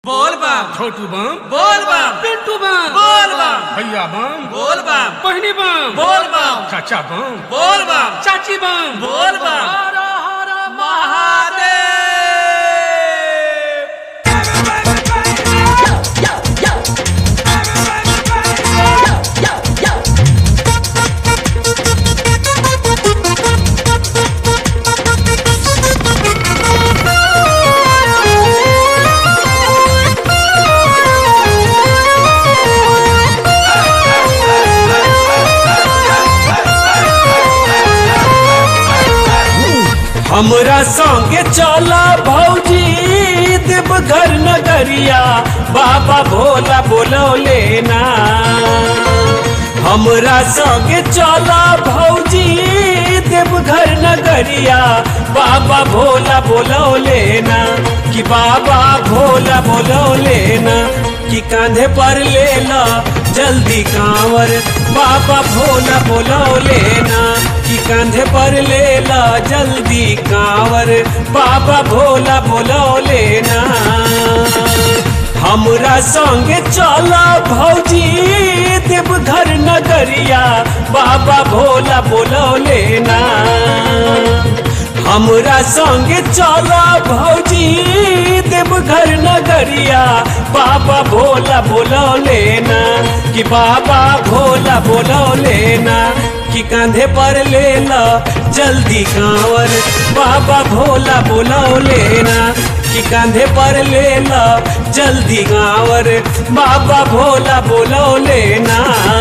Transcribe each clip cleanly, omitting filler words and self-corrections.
बोल बम छोटू बम बोल बम पिंटू बम बोल बम भैया बम बोल बम बहनी बम बोल बम चाचा बम बोल बम चाची बम बोल बम हर हर महादेव। हमरा संगे चला भौजी देवघर नगरिया बाबा भोला बोलो लेना। हमरा संगे चला भौजी देवघर नगरिया बाबा भोला बोलो लेना कि बाबा भोला बोलो लेना कि कांधे पर लेला जल्दी कांवर बाबा भोला बोलो लेना कि कांधे पर लेला जल्दी कांवर बाबा भोला बोलो लेना। हमरा संगे चला भौजी देवघर नगरिया बाबा भोला बोलो लेना। हमरा संगे चला भौजी देवघर नगरिया बाबा भोला बोलो लेना कि बाबा भोला बोलो लेना कि कांधे पर लेला जल्दी कांवर बाबा भोला बोलो लेना कि कांधे पर लेला जल्दी कांवर बाबा भोला बोलो लेना।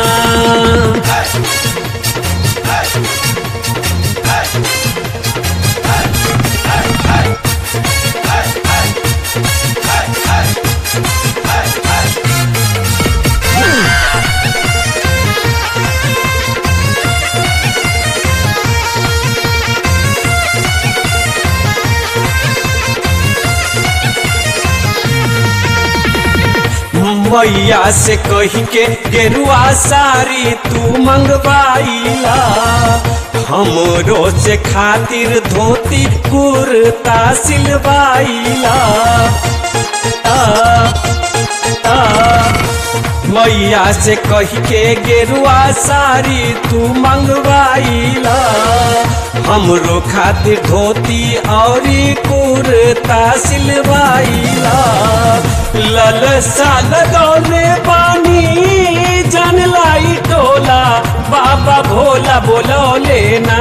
मैया से कही के गेरुआ साड़ी तू मंगवाइला हमरो से खातिर धोती कुर्ता सिलवाइला। मैया से कही के गेरुआ साड़ी तू मंगवाइला हमरो खातिर धोती और कुर्ता सिलवाइला। ललसा लगौले पानी जन लाई टोला बाबा भोला बोलो लेना।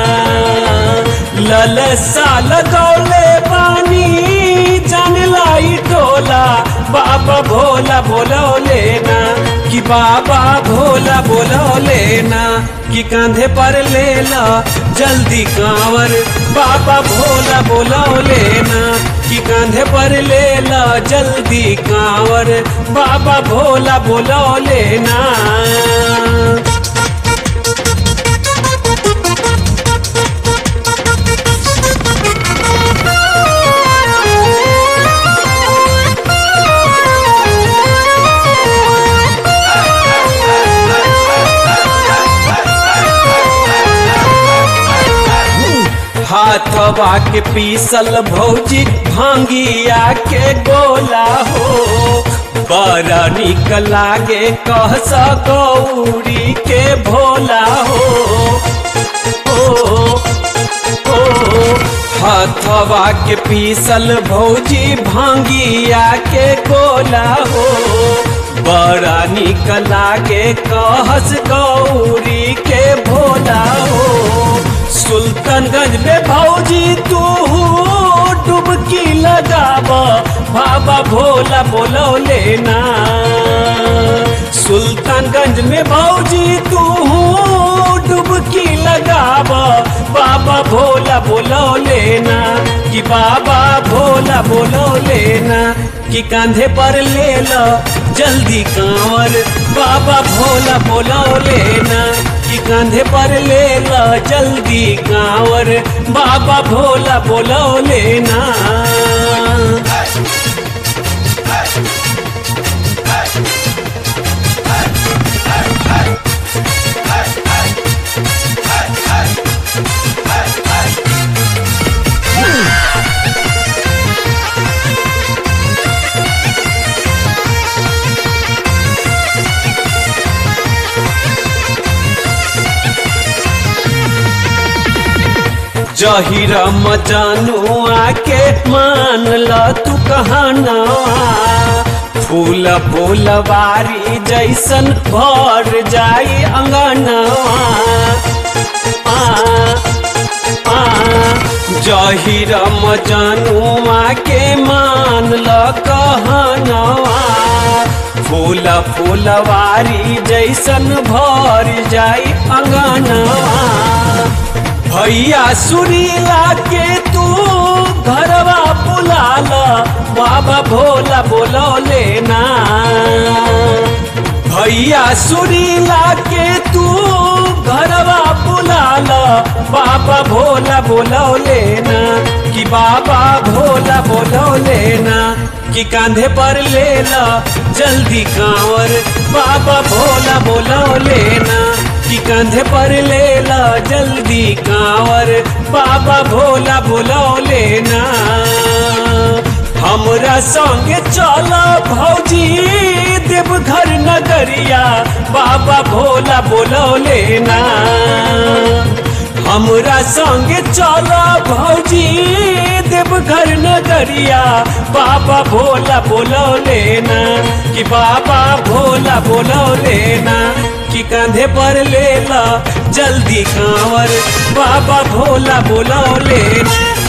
ललसा लगौले पानी जन लाई टोला बाबा भोला बोलो लेना कि बाबा भोला बोलो लेना कि कांधे पर लेला जल्दी कांवर बाबा भोला बोलो लेना कि कांधे पर लेला जल्दी कांवर बाबा भोला बोलो लेना। हाथवा के पीसल भौजी भांगिया के गोला हो बड़ा निक लागे कह गौरी के भोला हो। हाथवा के पीसल भौजी भांगिया के गोला हो बड़ा निक लागे कहस गौरी के भोला हो। सुल्तानगंज में भौजी तू डुबकी लगावा बाबा भोला बोलो लेना। सुल्तानगंज में भौजी तू डुबकी लगावा बाबा भोला बोलो लेना कि बाबा भोला बोलो लेना कि कांधे पर लेला जल्दी कांवर बाबा भोला बोलो लेना कि कांधे पर लेला जल्दी कांवर बाबा भोला बोलो लेना। जहिर मजनुआ के मान ल तू कहनवा फूल फूलवारी जैसन भर जाई अंगनवा जहिर मजनुआ के मान ल कहनवा फूल फूलवारी जैसन भर जाई अंगनवा भैया सुरीला के तू घरवा बुलाल बाबा भोला बोलो लेना भैया सुरीला के तू घरवा बुलाल बाबा भोला बोलो लेना कि बाबा भोला बोलो लेना कि कांधे पर लेला जल्दी कांवर बाबा भोला बोलो लेना कि कांधे पर लेला जल्दी कांवर बाबा भोला बोलो लेना हमरा संगे चला भौजी देवघर नगरिया बाबा भोला बोलो लेना हमरा संगे चला भौजी देवघर नगरिया बाबा भोला बोलो लेना कि बाबा भोला बोलो लेना कि कंधे पर लेला जल्दी कांवर बाबा भोला बोलो लेना।